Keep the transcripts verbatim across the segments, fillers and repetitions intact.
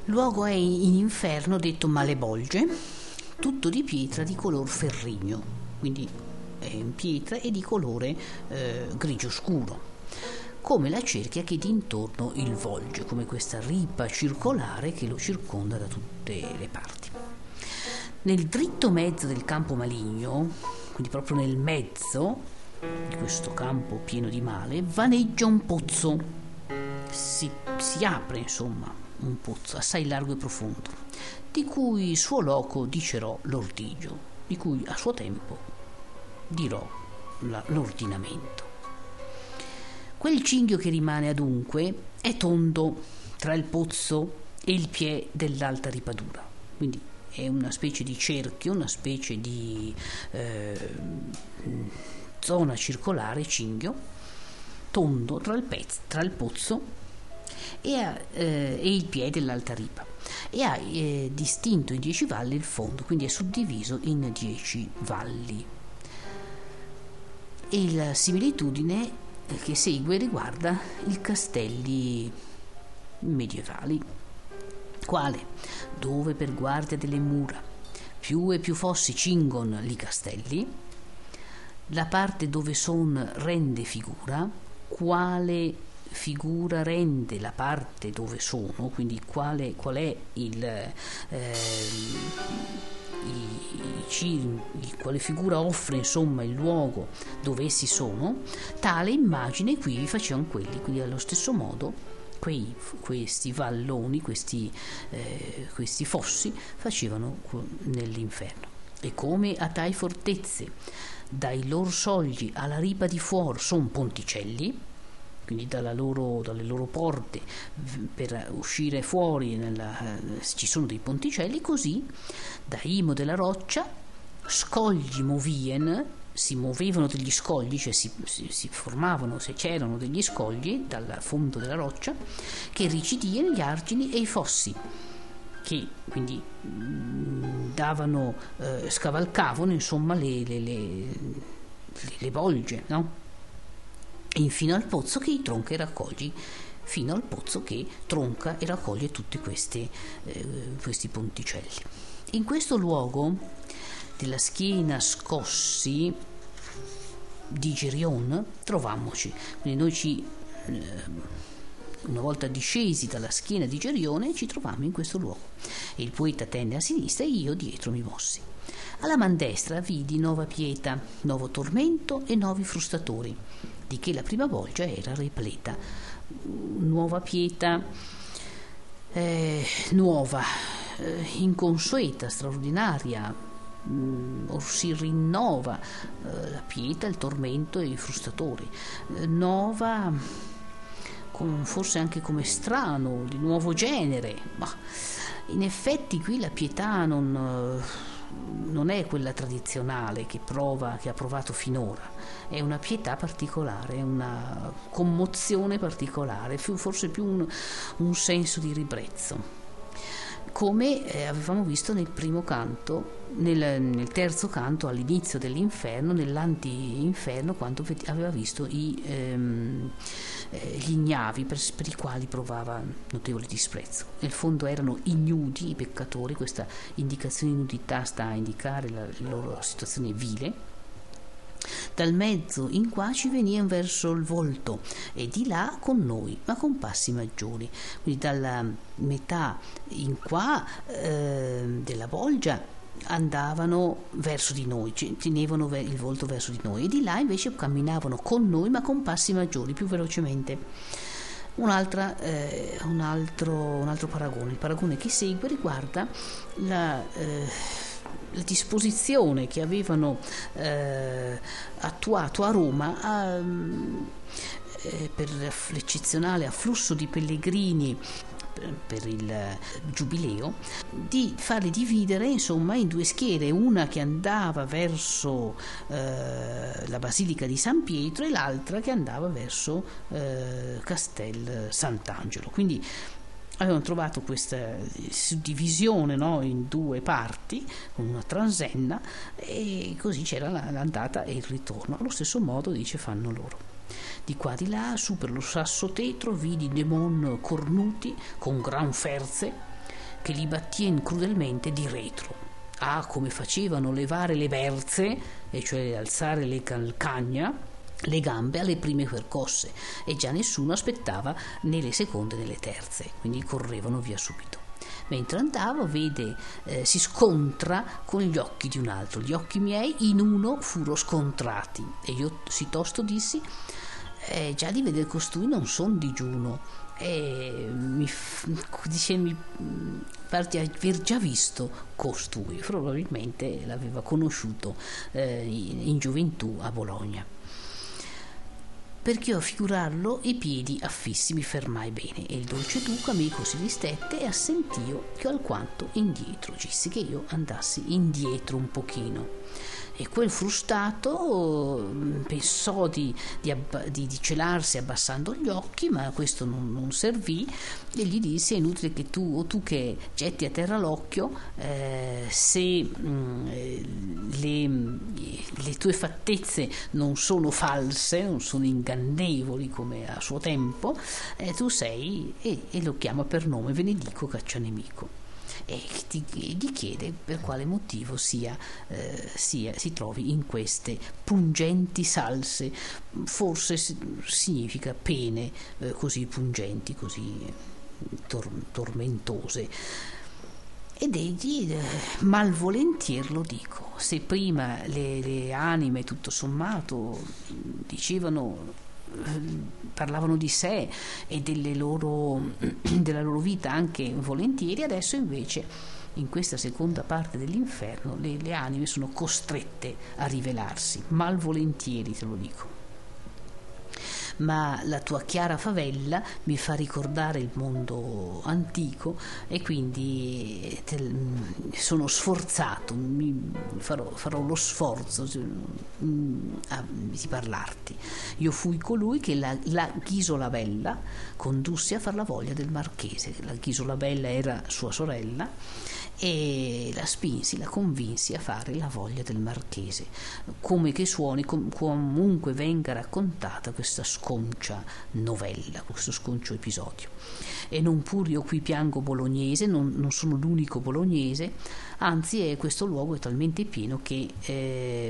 Luogo è in inferno detto Malebolge, tutto di pietra di color ferrigno, quindi è in pietra e di colore eh, grigio scuro, come la cerchia che d'intorno il volge, come questa ripa circolare che lo circonda da tutte le parti. Nel dritto mezzo del campo maligno, quindi proprio nel mezzo di questo campo pieno di male, vaneggia un pozzo, si, si apre insomma un pozzo assai largo e profondo, di cui suo loco dicerò l'ordigio, di cui a suo tempo dirò la, l'ordinamento. Quel cinghio che rimane adunque è tondo tra il pozzo e il piè dell'alta ripadura, quindi è una specie di cerchio, una specie di eh, zona circolare, cinghio, tondo tra il, pezzo, tra il pozzo e, ha, eh, e il piede dell'alta ripa, e ha eh, distinto in dieci valli il fondo, quindi è suddiviso in dieci valli. E la similitudine che segue riguarda i castelli medievali, quale, dove per guardia delle mura più e più fossi cingon li castelli, la parte dove son rende figura, quale figura rende la parte dove sono, quindi quale, qual è il, eh, i, i, quale figura offre insomma il luogo dove essi sono, tale immagine qui vi facevano quelli, quindi allo stesso modo quei, questi valloni, questi, eh, questi fossi facevano nell'inferno. E come a tai fortezze dai loro sogli alla ripa di fuor son ponticelli, quindi dalla loro, dalle loro porte per uscire fuori nella, ci sono dei ponticelli, così da imo della roccia scogli movien, si muovevano degli scogli, cioè si, si, si formavano, se c'erano degli scogli dal fondo della roccia che ricidien gli argini e i fossi, che quindi mh, davano, eh, scavalcavano insomma le, le, le, le, le bolge, no? Infino al pozzo che i tronca e raccogli, fino al pozzo che tronca e raccoglie tutti questi, eh, questi ponticelli. In questo luogo della schiena scossi di Gerion troviamoci, quindi noi ci eh, una volta discesi dalla schiena di Gerione ci trovammo in questo luogo, e il poeta tenne a sinistra e io dietro mi mossi. Alla man destra vidi nova pieta, nuovo tormento e nuovi frustatori, di che la prima bolgia era repleta. Nuova pieta, eh, nuova, eh, inconsueta, straordinaria, mh, or si rinnova eh, la pieta, il tormento e i frustatori. Eh, nuova, con, forse anche come strano, di nuovo genere, ma in effetti qui la pietà non... Eh, non è quella tradizionale che prova, che ha provato finora, è una pietà particolare, una commozione particolare, forse più un, un senso di ribrezzo, come eh, avevamo visto nel primo canto, nel, nel terzo canto all'inizio dell'inferno, nell'anti-inferno, quando aveva visto i, ehm, eh, gli ignavi per, per i quali provava notevole disprezzo. Nel fondo erano ignudi i peccatori, questa indicazione di nudità sta a indicare la, la loro situazione vile. Dal mezzo in qua ci venivan verso il volto e di là con noi, ma con passi maggiori, quindi dalla metà in qua eh, della bolgia andavano verso di noi, tenevano il volto verso di noi, e di là invece camminavano con noi ma con passi maggiori, più velocemente. Un'altra, eh, un, altro, un altro paragone, il paragone che segue riguarda la, eh, la disposizione che avevano eh, attuato a Roma a, eh, per l'eccezionale afflusso di pellegrini per il giubileo, di farli dividere insomma in due schiere, una che andava verso eh, la Basilica di San Pietro e l'altra che andava verso eh, Castel Sant'Angelo. Quindi avevano trovato questa suddivisione, no, in due parti con una transenna, e così c'era l'andata e il ritorno. Allo stesso modo dice fanno loro. Di qua di là, su per lo sasso tetro, vidi demon cornuti con gran ferze che li battien crudelmente di retro. Ah, come facevano levare le berze, e cioè alzare le calcagna, le gambe alle prime percosse, e già nessuno aspettava né le seconde né le terze, quindi correvano via subito. Mentre andava, vede, eh, si scontra con gli occhi di un altro. Gli occhi miei in uno furono scontrati, e io si tosto dissi: eh, già di vedere costui non son digiuno. E mi dice, mi pare di aver già visto costui, probabilmente l'aveva conosciuto eh, in gioventù a Bologna. Perché io a figurarlo i piedi affissi mi fermai bene, e il dolce duca amico si ristette e assentio che alquanto indietro, disse che io andassi indietro un pochino. E quel frustato pensò di, di, abba, di, di celarsi abbassando gli occhi, ma questo non, non servì, e gli disse: è inutile che tu, o tu che getti a terra l'occhio, eh, se mh, le, le tue fattezze non sono false, non sono ingannevoli come a suo tempo, eh, tu sei, e, e lo chiama per nome, Venedico Caccianemico. E gli chiede per quale motivo sia, eh, sia, si trovi in queste pungenti salse. Forse significa pene eh, così pungenti, così tor- tormentose. Ed egli eh, malvolentier lo dico. Se prima le, le anime tutto sommato dicevano, parlavano di sé e delle loro, della loro vita anche volentieri, adesso invece in questa seconda parte dell'inferno le, le anime sono costrette a rivelarsi, malvolentieri te lo dico. Ma la tua chiara favella mi fa ricordare il mondo antico, e quindi te, sono sforzato, mi farò, farò lo sforzo a, di parlarti. Io fui colui che la, la Ghisola Bella condusse a far la voglia del marchese. La Ghisola Bella era sua sorella, e la spinsi, la convinsi a fare la voglia del marchese, come che suoni, com- comunque venga raccontata questa sconcia novella, questo sconcio episodio. E non pur io qui piango bolognese, non, non sono l'unico bolognese, anzi è, questo luogo è talmente pieno che eh,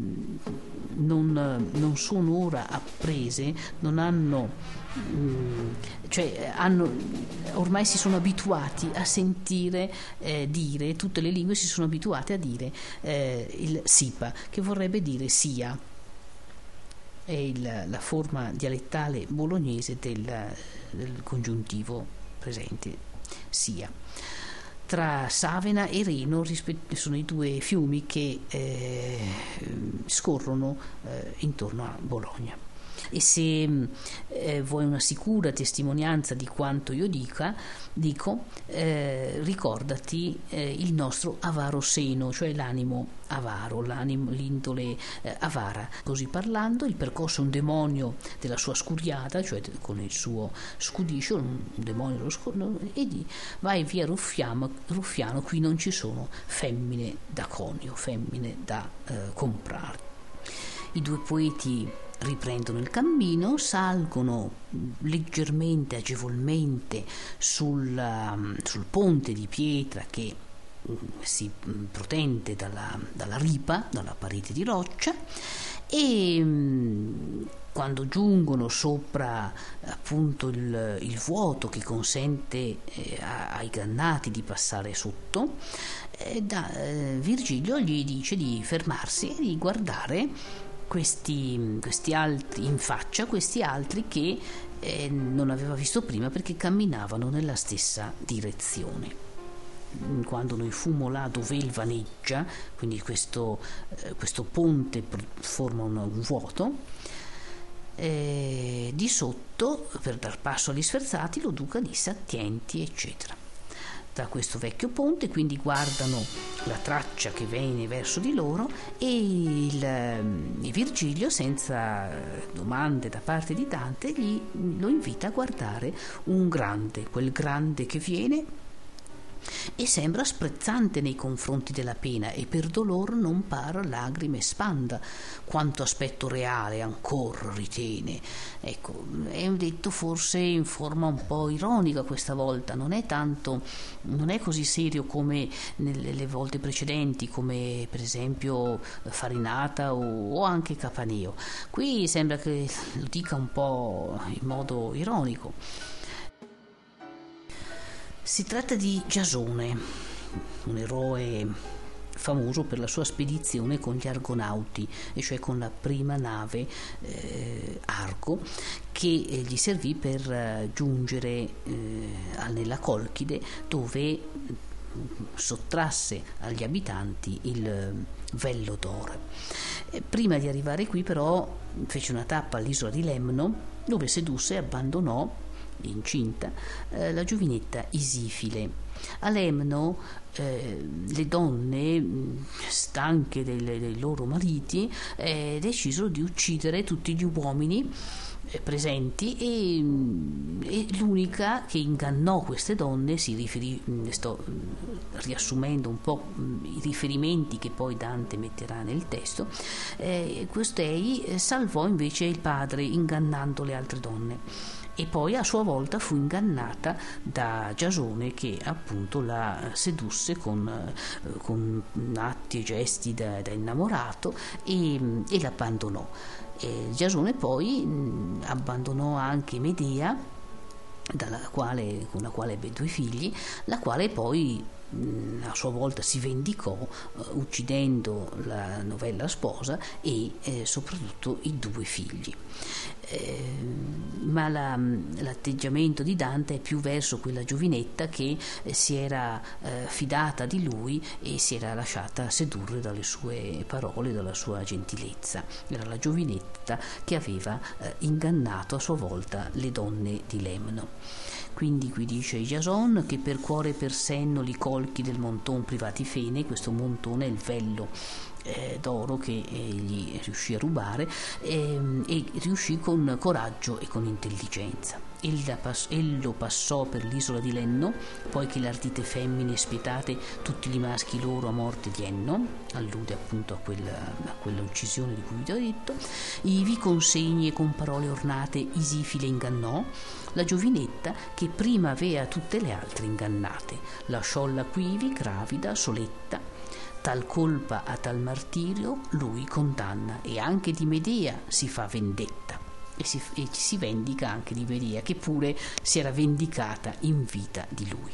non, non sono ora apprese, non hanno cioè hanno, ormai si sono abituati a sentire eh, dire, tutte le lingue si sono abituate a dire eh, il sipa, che vorrebbe dire sia, è il, la forma dialettale bolognese del, del congiuntivo presente, sia. Tra Savena e Reno sono i due fiumi che eh, scorrono eh, intorno a Bologna. E se eh, vuoi una sicura testimonianza di quanto io dica, dico, eh, ricordati eh, il nostro avaro seno, cioè l'animo avaro, l'animo, l'indole eh, avara. Così parlando, il percosse un demonio della sua scuriata, cioè con il suo scudiscio, un demonio dello scudiscio, e di vai via ruffiano, ruffiano, qui non ci sono femmine da conio, femmine da eh, comprare. I due poeti riprendono il cammino, salgono leggermente, agevolmente sul, um, sul ponte di pietra che um, si protende dalla, dalla ripa, dalla parete di roccia, e um, quando giungono sopra appunto il, il vuoto che consente eh, ai grannati di passare sotto, eh, da, eh, Virgilio gli dice di fermarsi e di guardare Questi, questi altri in faccia, questi altri che eh, non aveva visto prima perché camminavano nella stessa direzione. Quando noi fummo là dove il vaneggia, quindi questo, eh, questo ponte forma un, un vuoto, eh, di sotto, per dar passo agli sferzati, lo duca disse: attienti, eccetera. Da questo vecchio ponte quindi guardano la traccia che viene verso di loro, e il, il Virgilio, senza domande da parte di Dante, gli, lo invita a guardare un grande, quel grande che viene e sembra sprezzante nei confronti della pena, e per dolor non par lagrime spanda, quanto aspetto reale ancor ritiene. Ecco, è un detto forse in forma un po' ironica questa volta, non è tanto, non è così serio come nelle volte precedenti, come per esempio Farinata o, o anche Capaneo. Qui sembra che lo dica un po' in modo ironico. Si tratta di Giasone, un eroe famoso per la sua spedizione con gli Argonauti, e cioè con la prima nave eh, Argo, che eh, gli servì per eh, giungere eh, nella Colchide, dove sottrasse agli abitanti il vello d'oro. Eh, prima di arrivare qui però fece una tappa all'isola di Lemno, dove sedusse e abbandonò incinta eh, la giovinetta Isifile. A Lemno eh, le donne, stanche dei, dei loro mariti, eh, decisero di uccidere tutti gli uomini eh, presenti, e, e l'unica che ingannò queste donne, si riferì, sto riassumendo un po' i riferimenti che poi Dante metterà nel testo, eh, costei salvò invece il padre ingannando le altre donne, e poi a sua volta fu ingannata da Giasone, che appunto la sedusse con, con atti e gesti da, da innamorato, e, e l'abbandonò. E Giasone poi mh, abbandonò anche Medea, dalla quale, con la quale ebbe due figli, la quale poi a sua volta si vendicò uh, uccidendo la novella sposa e eh, soprattutto i due figli. Eh, ma la, l'atteggiamento di Dante è più verso quella giovinetta che eh, si era eh, fidata di lui e si era lasciata sedurre dalle sue parole, dalla sua gentilezza. Era la giovinetta che aveva eh, ingannato a sua volta le donne di Lemno. Quindi qui dice Jason che per cuore e per senno li colchi del monton privati fene. Questo montone è il vello eh, d'oro che egli riuscì a rubare, eh, e riuscì con coraggio e con intelligenza. Ello passò per l'isola di Lenno, poi che le ardite femmine spietate tutti i maschi loro a morte dienno, allude appunto a quella, a quella uccisione di cui vi ho detto. Ivi con segni e con parole ornate Isifile ingannò la giovinetta che prima avea tutte le altre ingannate, lasciòlla quivi gravida soletta. Tal colpa a tal martirio lui condanna, e anche di Medea si fa vendetta. E si, e si vendica anche di Medea, che pure si era vendicata in vita di lui.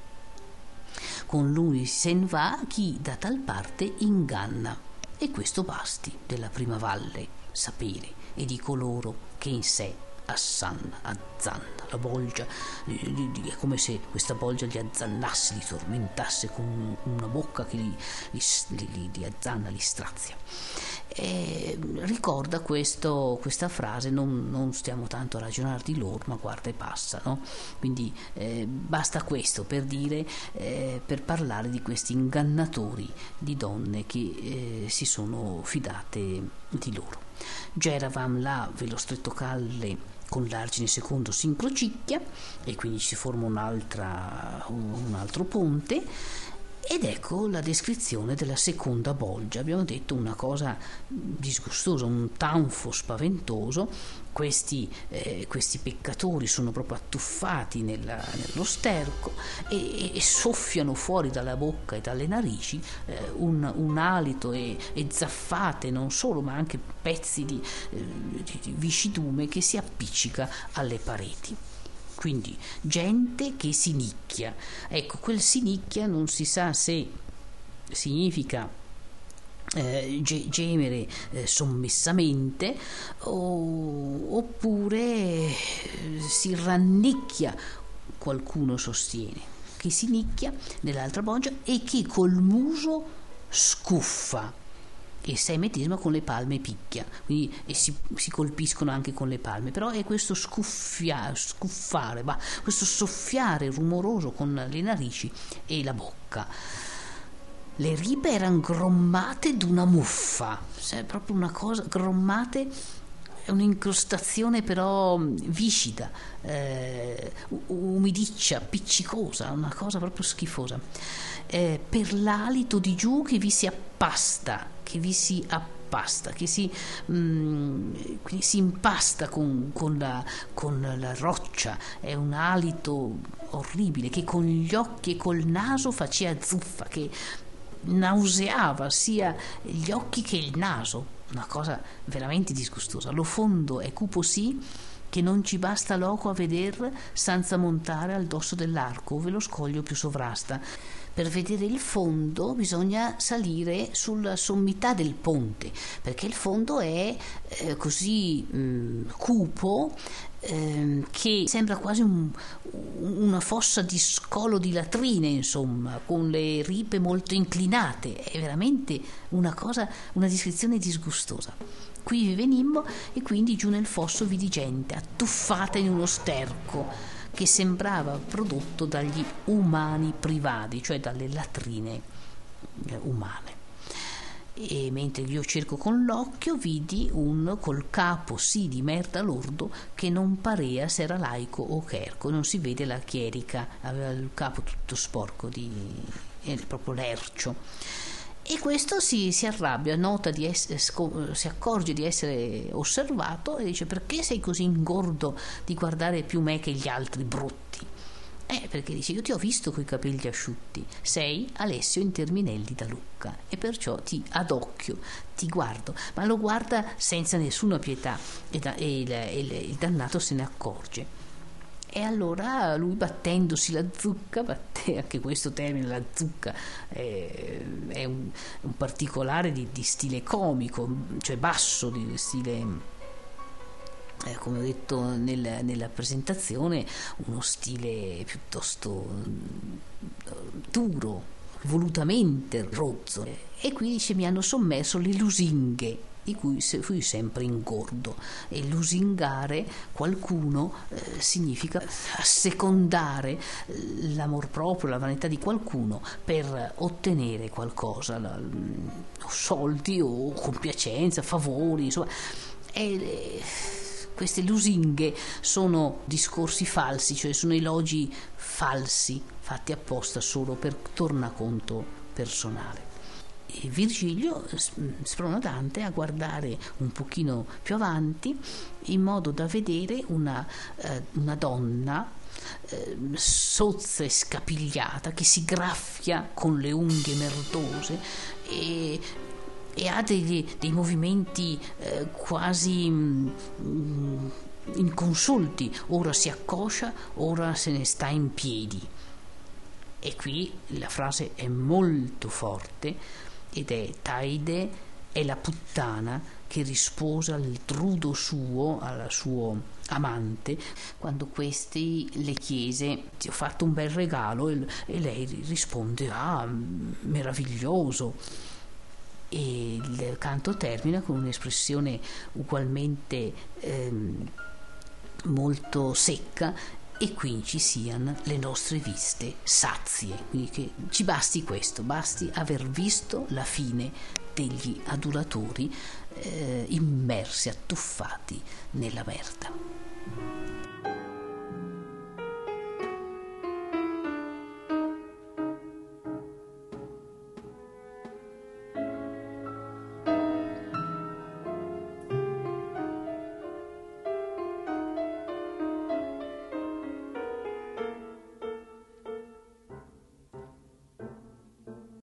Con lui sen va chi da tal parte inganna, e questo basti della prima valle sapere, e di coloro che in sé assanna, azzanna la bolgia. È come se questa bolgia li azzannasse, li tormentasse con una bocca che li, li, li, li azzanna, li strazia. E ricorda questo, questa frase, non, non stiamo tanto a ragionare di loro, ma guarda e passa, no? Quindi eh, basta questo per dire, eh, per parlare di questi ingannatori di donne che eh, si sono fidate di loro. Geravam là ve lo stretto calle con l'argine secondo si incrocicchia, e quindi si forma un'altra, un altro ponte. Ed ecco la descrizione della seconda bolgia. Abbiamo detto una cosa disgustosa, un tanfo spaventoso. Questi, eh, questi peccatori sono proprio attuffati nella, nello sterco e, e soffiano fuori dalla bocca e dalle narici eh, un, un alito e, e zaffate, non solo, ma anche pezzi di, eh, di, di viscidume che si appiccica alle pareti. Quindi gente che si nicchia. Ecco, quel si nicchia non si sa se significa eh, ge- gemere eh, sommessamente o, oppure eh, si rannicchia, qualcuno sostiene, che si nicchia nell'altra bolgia e che col muso scuffa. E se medesima con le palme picchia, quindi e si, si colpiscono anche con le palme, però è questo scuffia, scuffare, ma questo soffiare rumoroso con le narici e la bocca. Le ripe erano grommate d'una muffa, è proprio una cosa, grommate è un'incrostazione però viscida, eh, umidiccia, appiccicosa, una cosa proprio schifosa. Eh, per l'alito di giù che vi si appasta, che vi si appasta, che si, mm, si impasta con, con, la, con la roccia. È un alito orribile che con gli occhi e col naso faceva zuffa, che nauseava sia gli occhi che il naso, una cosa veramente disgustosa. Lo fondo è cupo sì che non ci basta l'oco a veder senza montare al dosso dell'arco ove lo scoglio più sovrasta. Per vedere il fondo bisogna salire sulla sommità del ponte, perché il fondo è eh, così mh, cupo eh, che sembra quasi un, una fossa di scolo di latrine, insomma, con le ripe molto inclinate. È veramente una cosa, una descrizione disgustosa. Qui vi venimmo e quindi giù nel fosso vidi gente attuffata in uno sterco che sembrava prodotto dagli umani privati, cioè dalle latrine umane. E mentre io cerco con l'occhio vidi un col capo sì di merda lordo che non parea se era laico o cherco, non si vede la chierica, aveva il capo tutto sporco di eh, proprio lercio. E questo si, si arrabbia, nota di essere, si accorge di essere osservato e dice: perché sei così ingordo di guardare più me che gli altri brutti? Eh, perché dice: io ti ho visto coi capelli asciutti, sei Alessio Interminelli da Lucca e perciò ti ad occhio ti guardo. Ma lo guarda senza nessuna pietà e, da, e il, il, il dannato se ne accorge. E allora lui, battendosi la zucca, batte, anche questo termine, la zucca, è, è un, un particolare di, di stile comico, cioè basso, di stile, eh, come ho detto nel, nella presentazione, uno stile piuttosto duro, volutamente rozzo. E qui dice: mi hanno sommerso le lusinghe, di cui fui sempre ingordo. E lusingare qualcuno eh, significa assecondare l'amor proprio, la vanità di qualcuno per ottenere qualcosa, la, soldi o compiacenza, favori, insomma. E, queste lusinghe sono discorsi falsi, cioè sono elogi falsi fatti apposta solo per tornaconto personale. E Virgilio sprona Dante a guardare un pochino più avanti in modo da vedere una, eh, una donna eh, sozza e scapigliata che si graffia con le unghie merdose e, e ha degli, dei movimenti eh, quasi mh, inconsulti, ora si accoscia, ora se ne sta in piedi. E qui la frase è molto forte ed è: Taide è la puttana che risposa al trudo suo, al suo amante, quando questi le chiese: ti ho fatto un bel regalo, e, e lei risponde: ah, meraviglioso. E il canto termina con un'espressione ugualmente ehm, molto secca: e qui ci siano le nostre viste sazie. Quindi che ci basti questo, basti aver visto la fine degli adulatori eh, immersi, attuffati nella merda.